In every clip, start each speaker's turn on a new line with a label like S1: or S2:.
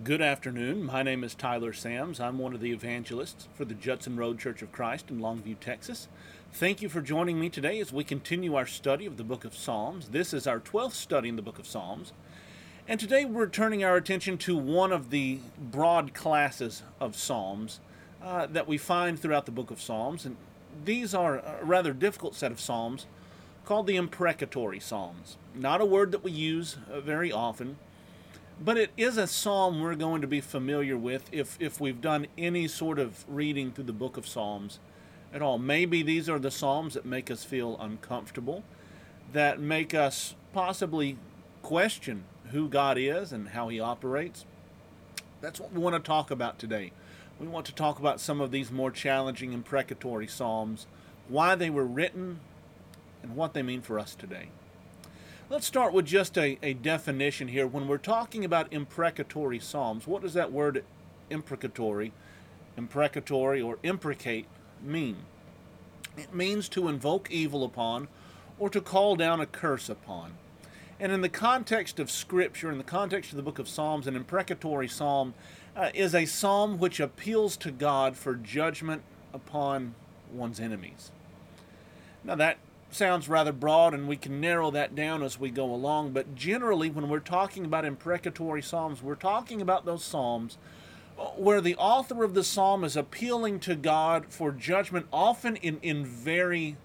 S1: Good afternoon. My name is Tyler Sams. I'm one of the evangelists for the Judson Road Church of Christ in Longview, Texas. Thank you for joining me today as we continue our study of the book of Psalms. This is our 12th study in the book of Psalms. And today we're turning our attention to one of the broad classes of Psalms that we find throughout the book of Psalms. And these are a rather difficult set of Psalms called the imprecatory Psalms. Not a word that we use very often, but it is a psalm we're going to be familiar with if we've done any sort of reading through the book of Psalms at all. Maybe these are the psalms that make us feel uncomfortable, that make us possibly question who God is and how He operates. That's what we want to talk about today. We want to talk about some of these more challenging imprecatory psalms, why they were written, and what they mean for us today. Let's start with just a definition here. When we're talking about imprecatory psalms, what does that word imprecatory, or imprecate mean? It means to invoke evil upon or to call down a curse upon. And in the context of Scripture, in the context of the book of Psalms, an imprecatory psalm is a psalm which appeals to God for judgment upon one's enemies. Now that sounds rather broad, and we can narrow that down as we go along, but generally when we're talking about imprecatory psalms, we're talking about those psalms where the author of the psalm is appealing to God for judgment, often in very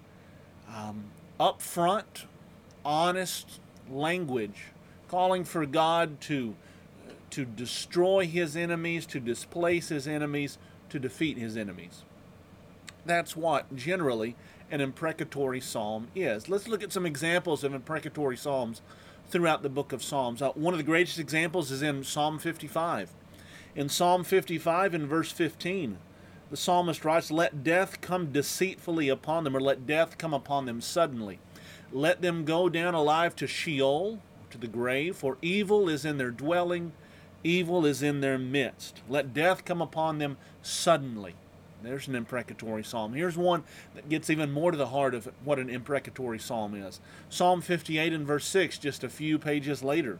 S1: upfront, honest language, calling for God to destroy His enemies, to displace His enemies, to defeat His enemies. That's what generally an imprecatory psalm is. Let's look at some examples of imprecatory psalms throughout the book of Psalms. One of the greatest examples is in Psalm 55. In Psalm 55, in verse 15, the psalmist writes, "Let death come deceitfully upon them," or "let death come upon them suddenly. Let them go down alive to Sheol," to the grave, "for evil is in their dwelling, evil is in their midst. Let death come upon them suddenly." There's an imprecatory psalm. Here's one that gets even more to the heart of what an imprecatory psalm is. Psalm 58 and verse 6, just a few pages later.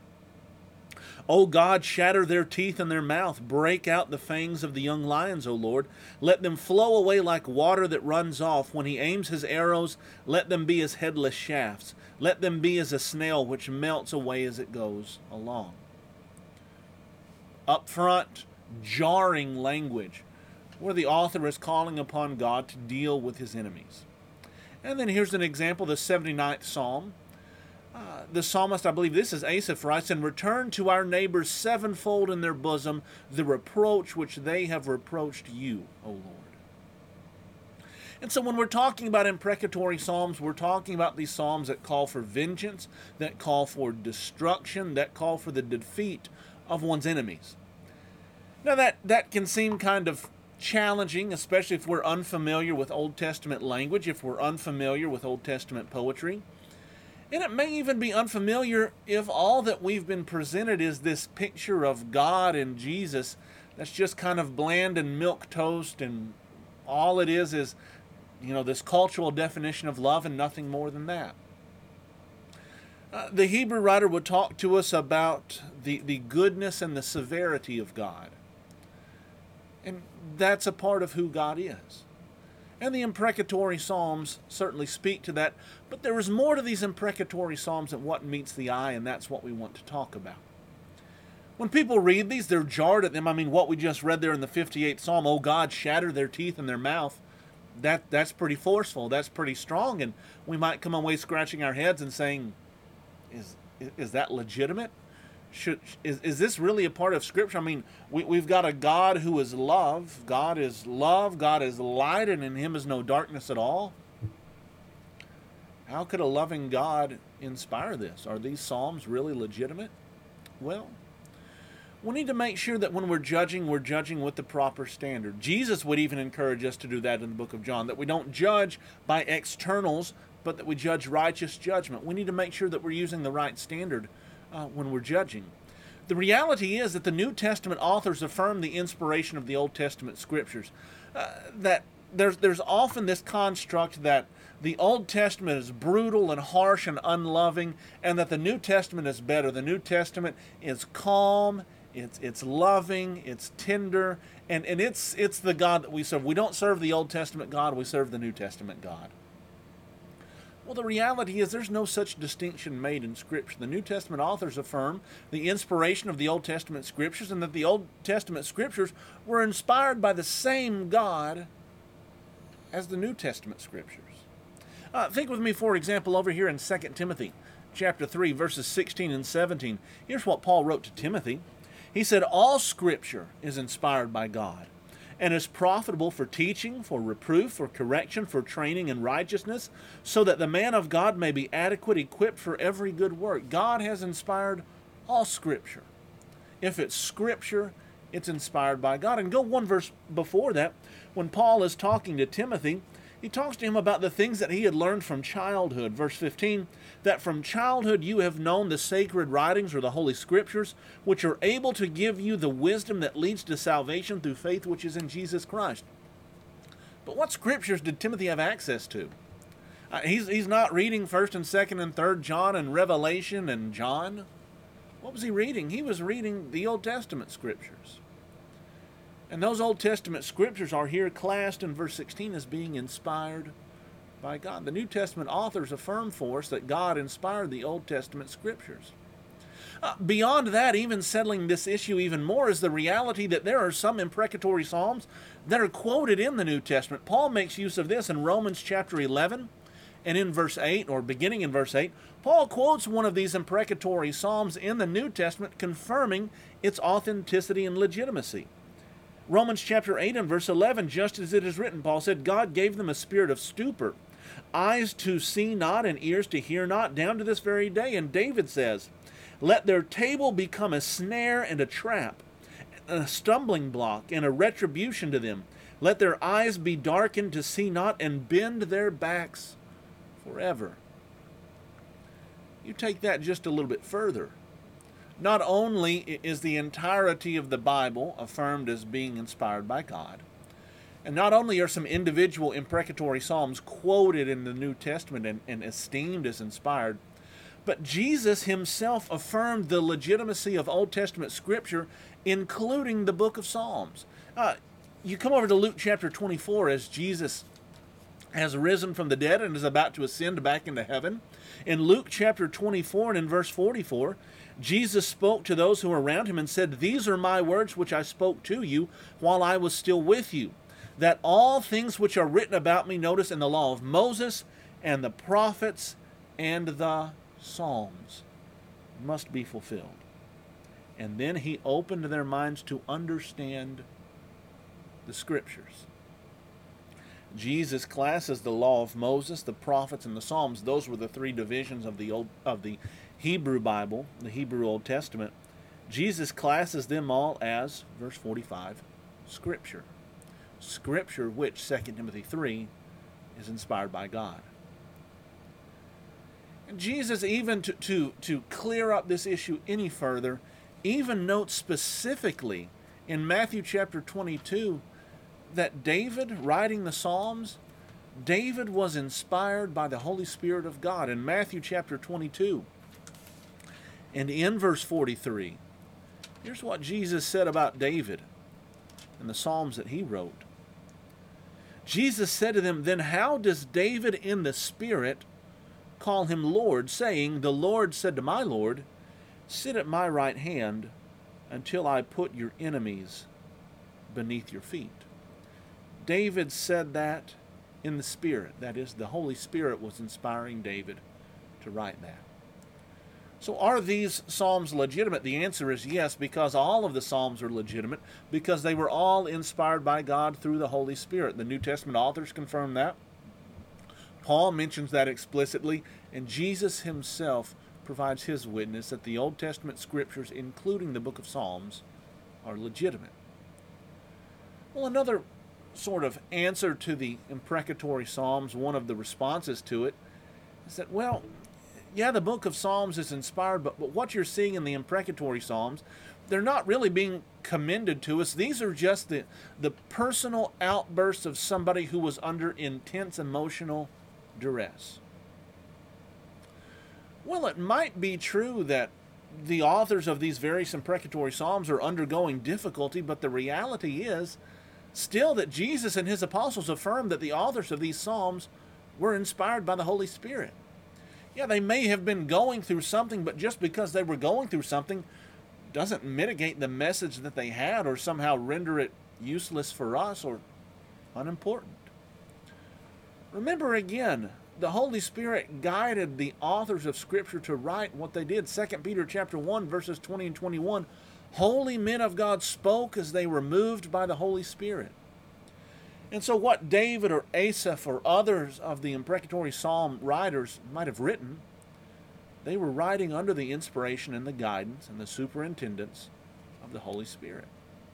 S1: "O God, shatter their teeth in their mouth. Break out the fangs of the young lions, O Lord. Let them flow away like water that runs off. When He aims His arrows, let them be as headless shafts. Let them be as a snail which melts away as it goes along." Upfront, jarring language, where the author is calling upon God to deal with His enemies. And then here's an example, the 79th Psalm. The psalmist, I believe this is Asaph, writes, "And return to our neighbors sevenfold in their bosom the reproach which they have reproached you, O Lord." And so when we're talking about imprecatory psalms, we're talking about these psalms that call for vengeance, that call for destruction, that call for the defeat of one's enemies. Now that can seem kind of challenging, especially if we're unfamiliar with Old Testament language, if we're unfamiliar with Old Testament poetry. And it may even be unfamiliar if all that we've been presented is this picture of God and Jesus that's just kind of bland and milquetoast, and all it is this cultural definition of love and nothing more than that. The Hebrew writer would talk to us about the goodness and the severity of God. And that's a part of who God is. And the imprecatory psalms certainly speak to that, but there is more to these imprecatory psalms than what meets the eye, and that's what we want to talk about. When people read these, they're jarred at them. I mean, what we just read there in the 58th Psalm, "Oh God, shatter their teeth in their mouth," that's pretty forceful, that's pretty strong, and we might come away scratching our heads and saying, is that legitimate? Is this really a part of Scripture? I mean, we've got a God who is love. God is love. God is light, and in Him is no darkness at all. How could a loving God inspire this? Are these psalms really legitimate? Well, we need to make sure that when we're judging with the proper standard. Jesus would even encourage us to do that in the book of John, that we don't judge by externals, but that we judge righteous judgment. We need to make sure that we're using the right standard when we're judging. The reality is that the New Testament authors affirm the inspiration of the Old Testament Scriptures. That there's often this construct that the Old Testament is brutal and harsh and unloving, and that the New Testament is better. The New Testament is calm It's loving, it's tender, and it's the God that we serve. We don't serve the Old Testament God, we serve the New Testament God. Well, the reality is there's no such distinction made in Scripture. The New Testament authors affirm the inspiration of the Old Testament Scriptures and that the Old Testament Scriptures were inspired by the same God as the New Testament Scriptures. Think with me, for example, over here in 2 Timothy chapter 3, verses 16 and 17. Here's what Paul wrote to Timothy. He said, "All Scripture is inspired by God and is profitable for teaching, for reproof, for correction, for training in righteousness, so that the man of God may be adequate, equipped for every good work." God has inspired all Scripture. If it's Scripture, it's inspired by God. And go one verse before that, when Paul is talking to Timothy, he talks to him about the things that he had learned from childhood. Verse 15, that from childhood you have known the sacred writings or the Holy Scriptures, which are able to give you the wisdom that leads to salvation through faith which is in Jesus Christ. But what Scriptures did Timothy have access to? He's not reading 1st and 2nd and 3rd John and Revelation and John. What was he reading? He was reading the Old Testament Scriptures. And those Old Testament Scriptures are here classed in verse 16 as being inspired by God. The New Testament authors affirm for us that God inspired the Old Testament Scriptures. Beyond that, even settling this issue even more, is the reality that there are some imprecatory psalms that are quoted in the New Testament. Paul makes use of this in Romans chapter 11 and in verse 8, or beginning in verse 8. Paul quotes one of these imprecatory psalms in the New Testament, confirming its authenticity and legitimacy. Romans chapter 8 and verse 11, just as it is written, Paul said, "God gave them a spirit of stupor, eyes to see not and ears to hear not, down to this very day." And David says, "Let their table become a snare and a trap, a stumbling block and a retribution to them. Let their eyes be darkened to see not, and bend their backs forever." You take that just a little bit further. Not only is the entirety of the Bible affirmed as being inspired by God, and not only are some individual imprecatory psalms quoted in the New Testament and esteemed as inspired, but Jesus himself affirmed the legitimacy of Old Testament Scripture, including the book of Psalms. You come over to Luke chapter 24 as Jesus has risen from the dead and is about to ascend back into heaven. In Luke chapter 24 and in verse 44, Jesus spoke to those who were around him and said, "These are my words which I spoke to you while I was still with you, that all things which are written about me," notice, "in the law of Moses and the prophets and the Psalms must be fulfilled." And then he opened their minds to understand the Scriptures. Jesus classes the law of Moses, the prophets, and the Psalms. Those were the three divisions of the Hebrew Bible, the Hebrew Old Testament. Jesus classes them all as, verse 45, Scripture. Scripture which, 2 Timothy 3, is inspired by God. And Jesus, even to clear up this issue any further, even notes specifically in Matthew chapter 22 that David, writing the Psalms, David was inspired by the Holy Spirit of God. In Matthew chapter 22 and in verse 43, here's what Jesus said about David and the Psalms that he wrote. Jesus said to them, "Then how does David in the Spirit call him Lord, saying, 'The Lord said to my Lord, sit at my right hand until I put your enemies beneath your feet'?" David said that in the Spirit. That is, the Holy Spirit was inspiring David to write that. So are these Psalms legitimate? The answer is yes, because all of the Psalms are legitimate, because they were all inspired by God through the Holy Spirit. The New Testament authors confirm that. Paul mentions that explicitly, and Jesus himself provides his witness that the Old Testament Scriptures, including the book of Psalms, are legitimate. Well, another sort of answer to the imprecatory Psalms, one of the responses to it, is that, well, yeah, the book of Psalms is inspired, but what you're seeing in the imprecatory Psalms, they're not really being commended to us. These are just the personal outbursts of somebody who was under intense emotional duress. Well, it might be true that the authors of these various imprecatory psalms are undergoing difficulty, but the reality is still that Jesus and his apostles affirmed that the authors of these psalms were inspired by the Holy Spirit. Yeah, they may have been going through something, but just because they were going through something doesn't mitigate the message that they had or somehow render it useless for us or unimportant. Remember again, the Holy Spirit guided the authors of Scripture to write what they did. 2 Peter chapter 1, verses 20 and 21. Holy men of God spoke as they were moved by the Holy Spirit. And so what David or Asaph or others of the imprecatory psalm writers might have written, they were writing under the inspiration and the guidance and the superintendence of the Holy Spirit.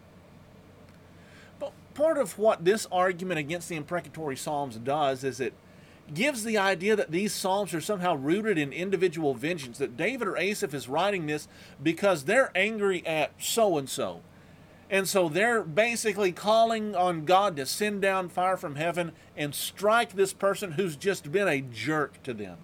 S1: But part of what this argument against the imprecatory psalms does is it gives the idea that these psalms are somehow rooted in individual vengeance, that David or Asaph is writing this because they're angry at so-and-so. And so they're basically calling on God to send down fire from heaven and strike this person who's just been a jerk to them.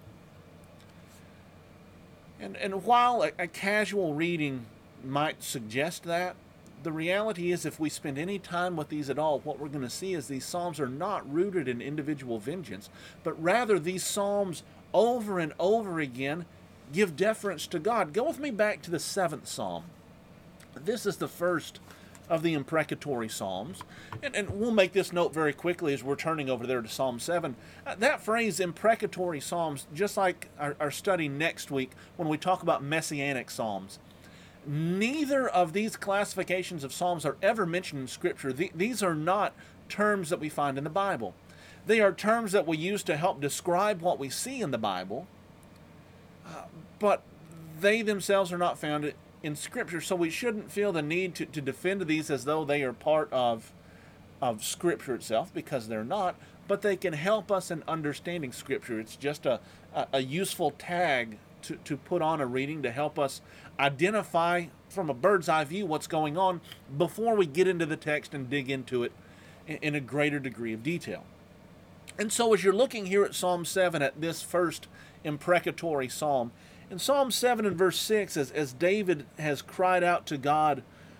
S1: And while a casual reading might suggest that, the reality is if we spend any time with these at all, what we're going to see is these psalms are not rooted in individual vengeance, but rather these psalms over and over again give deference to God. Go with me back to the 7th psalm. This is the first of the imprecatory psalms. And we'll make this note very quickly as we're turning over there to Psalm 7. That phrase, imprecatory psalms, just like our study next week when we talk about messianic psalms, neither of these classifications of psalms are ever mentioned in Scripture. These are not terms that we find in the Bible. They are terms that we use to help describe what we see in the Bible, but they themselves are not found in Scripture, so we shouldn't feel the need to defend these as though they are part of Scripture itself, because they're not, but they can help us in understanding Scripture. It's just a useful tag to put on a reading to help us identify from a bird's eye view what's going on before we get into the text and dig into it in a greater degree of detail. And so as you're looking here at Psalm 7 at this first imprecatory psalm, in Psalm 7 and verse 6, as David has cried out to God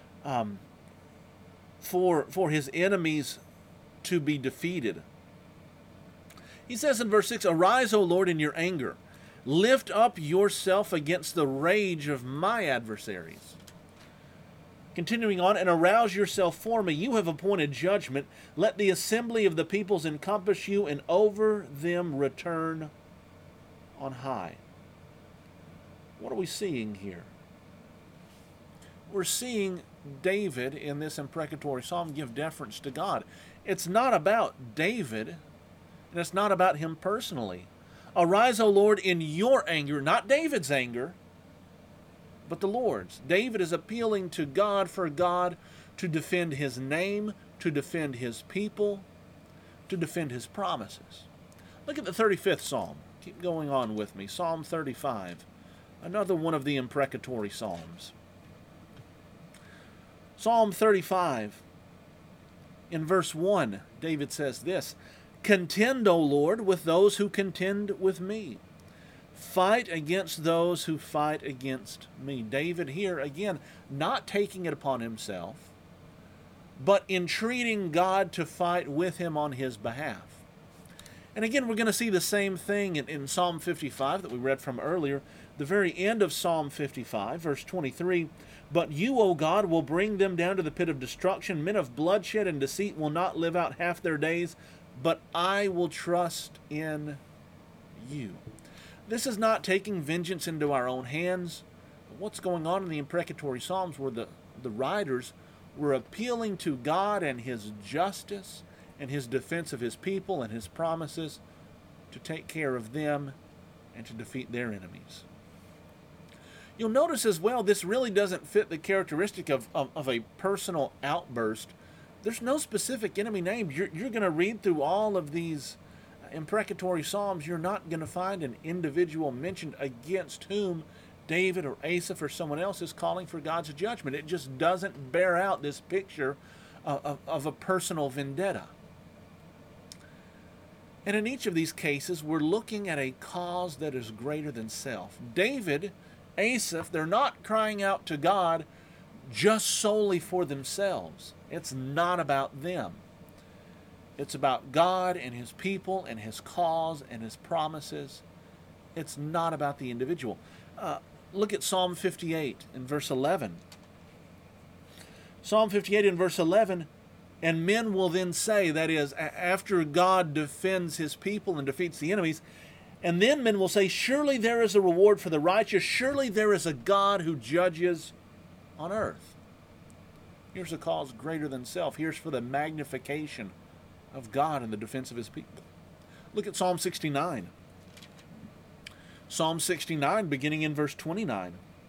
S1: for his enemies to be defeated, he says in verse 6, "Arise, O Lord, in your anger. Lift up yourself against the rage of my adversaries." Continuing on, "And arouse yourself for me. You have appointed judgment. Let the assembly of the peoples encompass you, and over them return on high." What are we seeing here? We're seeing David in this imprecatory psalm give deference to God. It's not about David, and it's not about him personally. Arise, O Lord, in your anger, not David's anger, but the Lord's. David is appealing to God for God to defend his name, to defend his people, to defend his promises. Look at the 35th Psalm. Keep going on with me. Psalm 35, another one of the imprecatory psalms. Psalm 35, in verse 1, David says this, "Contend, O Lord, with those who contend with me. Fight against those who fight against me." David here, again, not taking it upon himself, but entreating God to fight with him on his behalf. And again, we're going to see the same thing in Psalm 55 that we read from earlier. The very end of Psalm 55, verse 23, "But you, O God, will bring them down to the pit of destruction. Men of bloodshed and deceit will not live out half their days, but I will trust in you." This is not taking vengeance into our own hands. What's going on in the imprecatory psalms where the writers were appealing to God and his justice and his defense of his people and his promises to take care of them and to defeat their enemies. You'll notice as well, this really doesn't fit the characteristic of a personal outburst. There's no specific enemy named. You're going to read through all of these imprecatory psalms. You're not going to find an individual mentioned against whom David or Asaph or someone else is calling for God's judgment. It just doesn't bear out this picture of a personal vendetta. And in each of these cases, we're looking at a cause that is greater than self. David Asaph, they're not crying out to God just solely for themselves. It's not about them. It's about God and His people and His cause and His promises. It's not about the individual. Look at Psalm 58 in verse 11. Psalm 58 in verse 11, and men will then say, that is, after God defends His people and defeats the enemies, and then men will say, surely there is a reward for the righteous, surely there is a God who judges on earth. Here's a cause greater than self. Here's for the magnification of God in the defense of His people. Look at Psalm 69. Psalm 69, beginning in verse 29.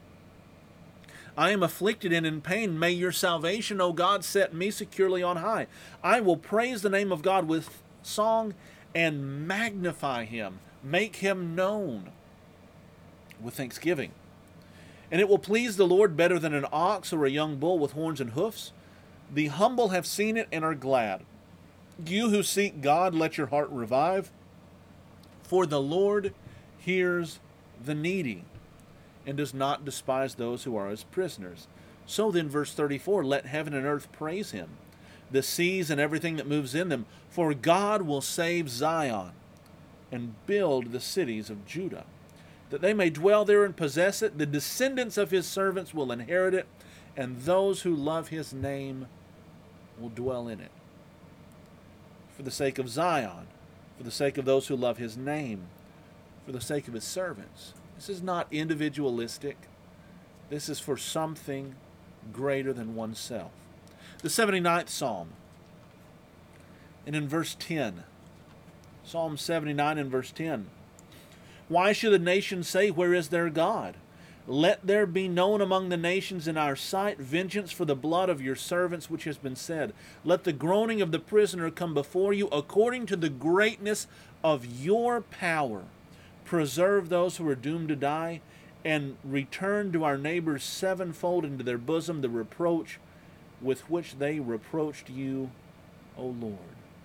S1: I am afflicted and in pain. May your salvation, O God, set me securely on high. I will praise the name of God with song and magnify Him, make Him known with thanksgiving. And it will please the Lord better than an ox or a young bull with horns and hoofs. The humble have seen it and are glad. You who seek God, let your heart revive. For the Lord hears the needy and does not despise those who are His prisoners. So then, verse 34, let heaven and earth praise Him, the seas and everything that moves in them. For God will save Zion and build the cities of Judah, that they may dwell there and possess it. The descendants of His servants will inherit it, and those who love His name will dwell in it. For the sake of Zion, for the sake of those who love His name, for the sake of His servants. This is not individualistic. This is for something greater than oneself. The 79th Psalm, and in verse 10, Psalm 79 and verse 10, why should the nations say, where is their God? Let there be known among the nations in our sight vengeance for the blood of your servants which has been said. Let the groaning of the prisoner come before you according to the greatness of your power. Preserve those who are doomed to die, and return to our neighbors sevenfold into their bosom the reproach with which they reproached you, O Lord.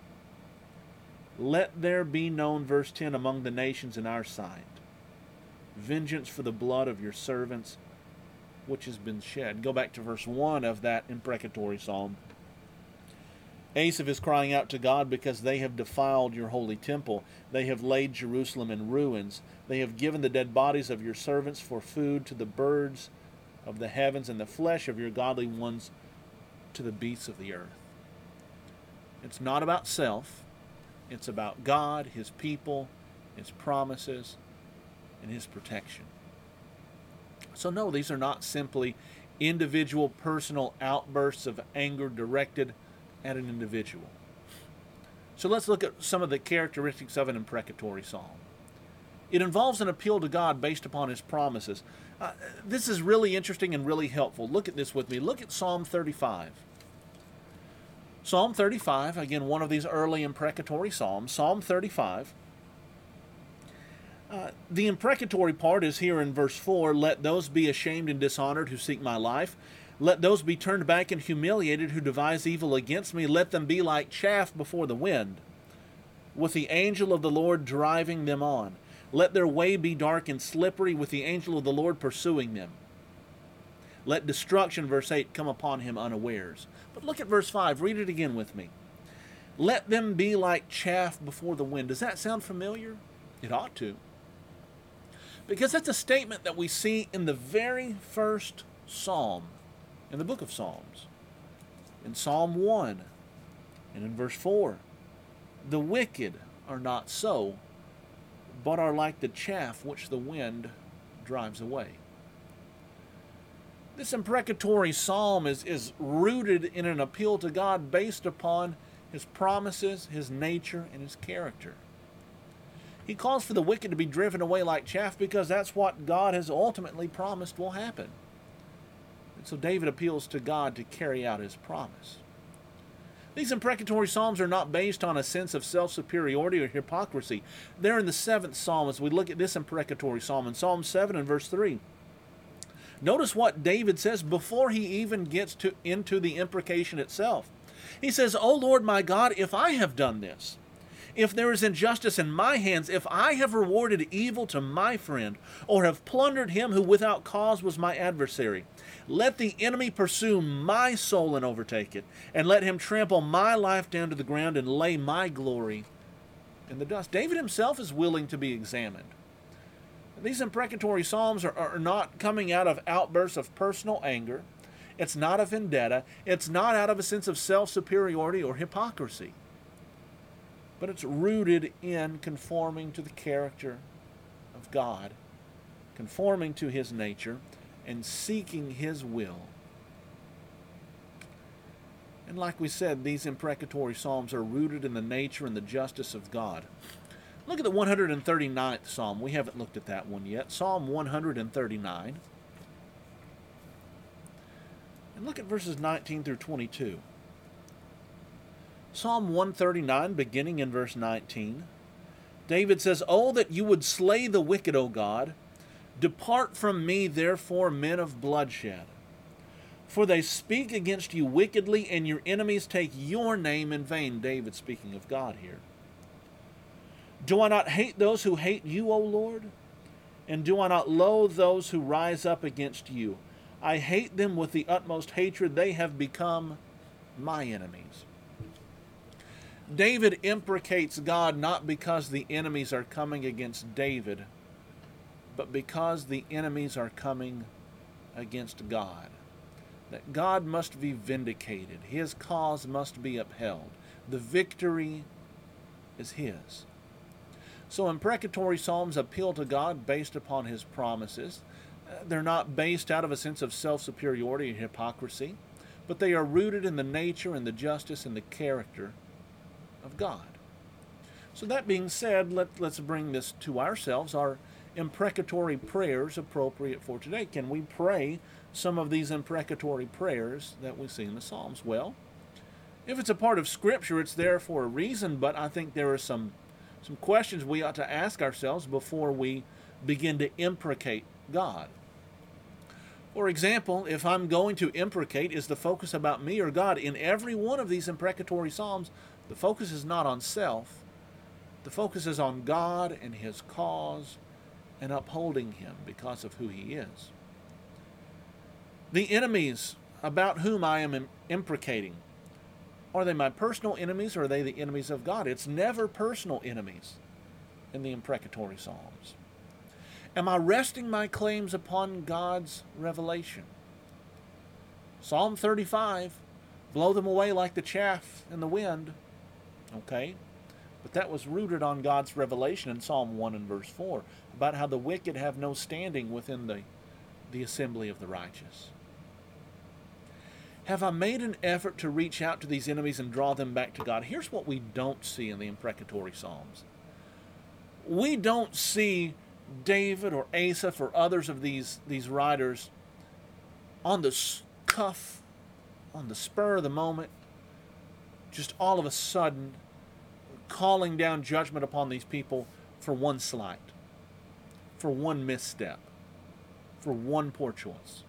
S1: Let there be known, verse 10, among the nations in our sight vengeance for the blood of your servants which has been shed. Go back to verse 1 of that imprecatory psalm. Asaph is crying out to God because they have defiled your holy temple. They have laid Jerusalem in ruins. They have given the dead bodies of your servants for food to the birds of the heavens, and the flesh of your godly ones to the beasts of the earth. It's not about self. It's about God, His people, His promises, and His protection. So no, these are not simply individual personal outbursts of anger directed at an individual. So let's look at some of the characteristics of an imprecatory psalm. It involves an appeal to God based upon His promises. This is really interesting and really helpful. Look at this with me. Look at Psalm 35. Psalm 35, again, one of these early imprecatory psalms. Psalm 35. The imprecatory part is here in verse 4. Let those be ashamed and dishonored who seek my life. Let those be turned back and humiliated who devise evil against me. Let them be like chaff before the wind, with the angel of the Lord driving them on. Let their way be dark and slippery, with the angel of the Lord pursuing them. Let destruction, verse 8, come upon him unawares. But look at verse 5. Read it again with me. Let them be like chaff before the wind. Does that sound familiar? It ought to. Because that's a statement that we see in the very first psalm in the book of Psalms. In Psalm 1 and in verse 4. The wicked are not so, but are like the chaff which the wind drives away. This imprecatory psalm is rooted in an appeal to God based upon His promises, His nature, and His character. He calls for the wicked to be driven away like chaff because that's what God has ultimately promised will happen. And so David appeals to God to carry out His promise. These imprecatory psalms are not based on a sense of self-superiority or hypocrisy. They're in the 7th psalm as we look at this imprecatory psalm in Psalm 7 and verse 3. Notice what David says before he even gets into the imprecation itself. He says, O Lord my God, if I have done this, If there is injustice in my hands, if I have rewarded evil to my friend, or have plundered him who without cause was my adversary, let the enemy pursue my soul and overtake it, and let him trample my life down to the ground and lay my glory in the dust. David himself is willing to be examined. These imprecatory psalms are not coming out of outbursts of personal anger. It's not a vendetta. It's not out of a sense of self-superiority or hypocrisy. But it's rooted in conforming to the character of God, conforming to His nature, and seeking His will. And like we said, these imprecatory psalms are rooted in the nature and the justice of God. Look at the 139th Psalm. We haven't looked at that one yet. Psalm 139. And look at verses 19 through 22. Psalm 139, beginning in verse 19. David says, "Oh, that you would slay the wicked, O God! Depart from me, therefore, men of bloodshed. For they speak against you wickedly, and your enemies take your name in vain." David speaking of God here. "Do I not hate those who hate you, O Lord? And do I not loathe those who rise up against you? I hate them with the utmost hatred. They have become my enemies." David imprecates God not because the enemies are coming against David, but because the enemies are coming against God. That God must be vindicated. His cause must be upheld. The victory is His. So imprecatory psalms appeal to God based upon His promises. They're not based out of a sense of self-superiority and hypocrisy, but they are rooted in the nature and the justice and the character of God. So that being said, let's bring this to ourselves. Are imprecatory prayers appropriate for today? Can we pray some of these imprecatory prayers that we see in the Psalms? Well, if it's a part of Scripture, it's there for a reason, but I think there are some questions we ought to ask ourselves before we begin to imprecate God. For example, if I'm going to imprecate, is the focus about me or God? In every one of these imprecatory psalms, the focus is not on self. The focus is on God and His cause and upholding Him because of who He is. The enemies about whom I am imprecating, are they my personal enemies or are they the enemies of God? It's never personal enemies in the imprecatory psalms. Am I resting my claims upon God's revelation? Psalm 35, blow them away like the chaff in the wind. Okay? But that was rooted on God's revelation in Psalm 1 and verse 4, about how the wicked have no standing within the assembly of the righteous. Have I made an effort to reach out to these enemies and draw them back to God? Here's what we don't see in the imprecatory psalms. We don't see David or Asaph or others of these writers on the cuff, on the spur of the moment, just all of a sudden calling down judgment upon these people for one slight, for one misstep, for one poor choice.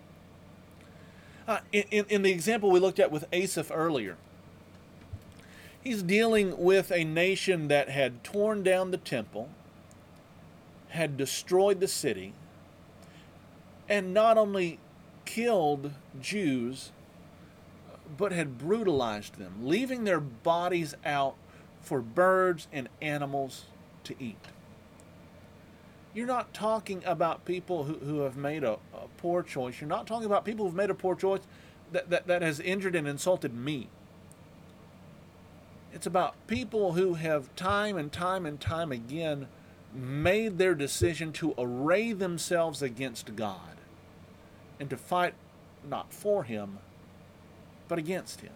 S1: In the example we looked at with Asaph earlier, he's dealing with a nation that had torn down the temple, had destroyed the city, and not only killed Jews, but had brutalized them, leaving their bodies out for birds and animals to eat. You're not talking about people who have made a poor choice. You're not talking about people who've made a poor choice that has injured and insulted me. It's about people who have time and time and time again made their decision to array themselves against God and to fight not for Him, but against Him.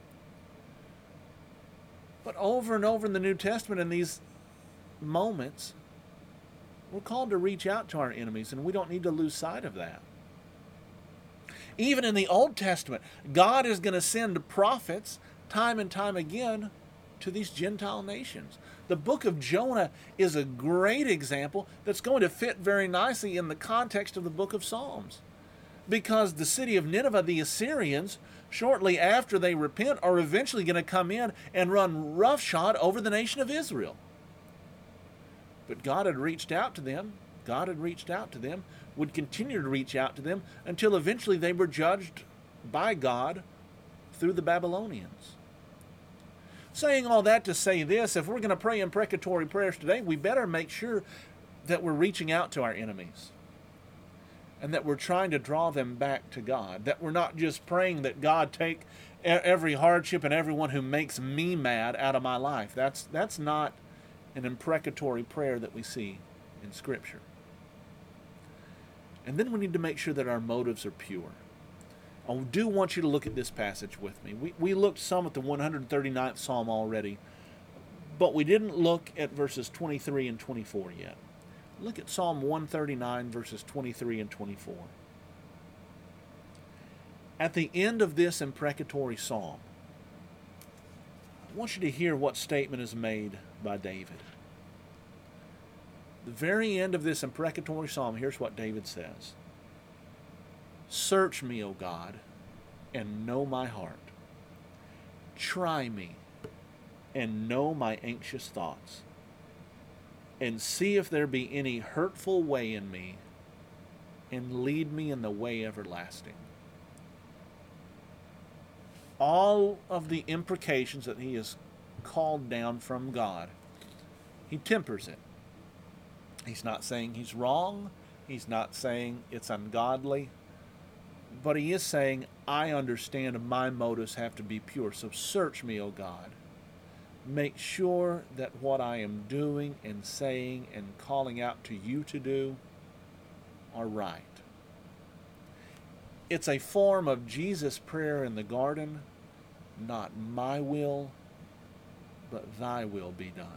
S1: But over and over in the New Testament, in these moments, we're called to reach out to our enemies, and we don't need to lose sight of that. Even in the Old Testament, God is going to send prophets time and time again to these Gentile nations. The book of Jonah is a great example that's going to fit very nicely in the context of the book of Psalms. Because the city of Nineveh, the Assyrians, shortly after they repent, are eventually going to come in and run roughshod over the nation of Israel. But God had reached out to them. God had reached out to them, would continue to reach out to them until eventually they were judged by God through the Babylonians. Saying all that to say this, if we're going to pray imprecatory prayers today, we better make sure that we're reaching out to our enemies and that we're trying to draw them back to God, that we're not just praying that God take every hardship and everyone who makes me mad out of my life. That's not an imprecatory prayer that we see in Scripture. And then we need to make sure that our motives are pure. I do want you to look at this passage with me. We looked some at the 139th Psalm already, but we didn't look at verses 23 and 24 yet. Look at Psalm 139, verses 23 and 24. At the end of this imprecatory psalm, I want you to hear what statement is made by David. The very end of this imprecatory psalm, here's what David says. Search me, O God, and know my heart. Try me and know my anxious thoughts, and see if there be any hurtful way in me, and lead me in the way everlasting. All of the imprecations that he has called down from God, he tempers it. He's not saying he's wrong. He's not saying it's ungodly. But he is saying, I understand my motives have to be pure. So search me, O God. Make sure that what I am doing and saying and calling out to you to do are right. It's a form of Jesus' prayer in the garden. Not my will, but thy will be done.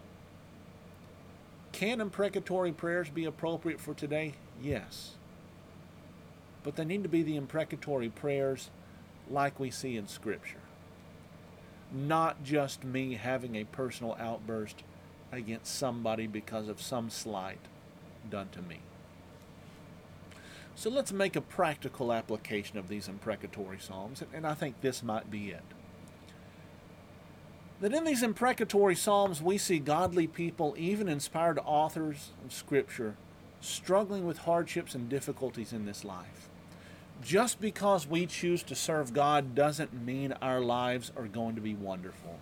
S1: Can imprecatory prayers be appropriate for today? Yes. But they need to be the imprecatory prayers like we see in Scripture. Not just me having a personal outburst against somebody because of some slight done to me. So let's make a practical application of these imprecatory psalms, and I think this might be it. That in these imprecatory psalms we see godly people, even inspired authors of Scripture, struggling with hardships and difficulties in this life. Just because we choose to serve God doesn't mean our lives are going to be wonderful.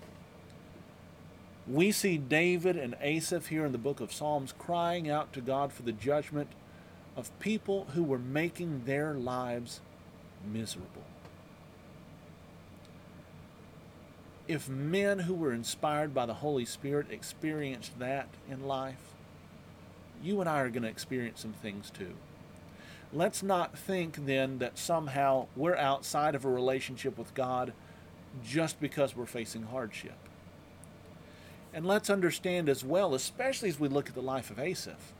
S1: We see David and Asaph here in the book of Psalms crying out to God for the judgment of people who were making their lives miserable. If men who were inspired by the Holy Spirit experienced that in life, you and I are going to experience some things too. Let's not think then that somehow we're outside of a relationship with God just because we're facing hardship. And let's understand as well, especially as we look at the life of Asaph,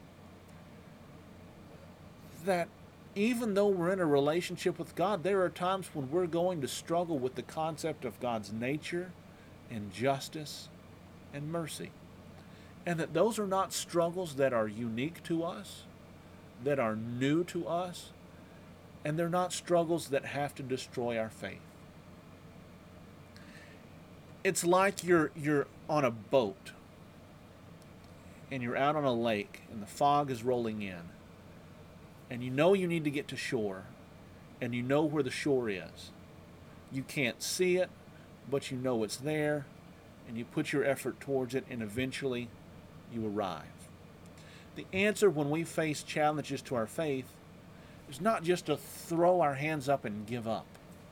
S1: that even though we're in a relationship with God, there are times when we're going to struggle with the concept of God's nature and justice and mercy. And that those are not struggles that are unique to us, that are new to us, and they're not struggles that have to destroy our faith. It's like you're on a boat and you're out on a lake and the fog is rolling in, and you know you need to get to shore, and you know where the shore is. You can't see it, but you know it's there, and you put your effort towards it, and eventually you arrive. The answer when we face challenges to our faith is not just to throw our hands up and give up,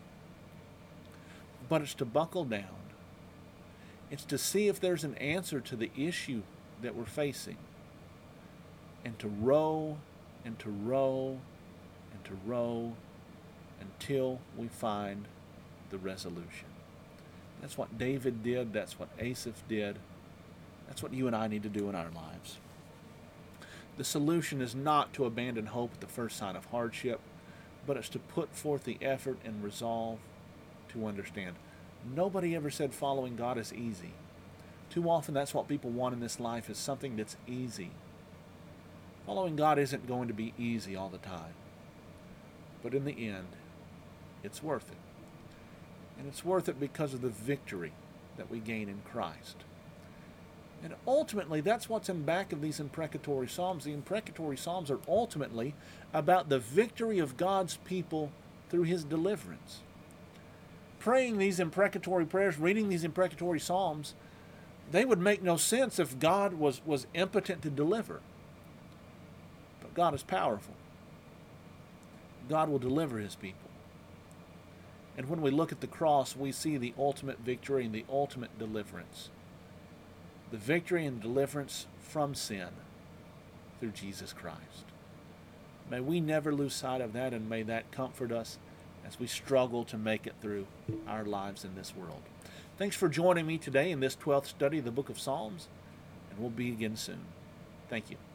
S1: but it's to buckle down. It's to see if there's an answer to the issue that we're facing, and to row and to row and to row until we find the resolution. That's what David did. That's what Asaph did. That's what you and I need to do in our lives. The solution is not to abandon hope at the first sign of hardship, but it's to put forth the effort and resolve to understand. Nobody ever said following God is easy. Too often that's what people want in this life, is something that's easy. Following God isn't going to be easy all the time. But in the end, it's worth it. And it's worth it because of the victory that we gain in Christ. And ultimately, that's what's in back of these imprecatory psalms. The imprecatory psalms are ultimately about the victory of God's people through his deliverance. Praying these imprecatory prayers, reading these imprecatory psalms, they would make no sense if God was impotent to deliver. But God is powerful. God will deliver his people. And when we look at the cross, we see the ultimate victory and the ultimate deliverance. The victory and deliverance from sin through Jesus Christ. May we never lose sight of that, and may that comfort us as we struggle to make it through our lives in this world. Thanks for joining me today in this 12th study of the book of Psalms, and we'll be again soon. Thank you.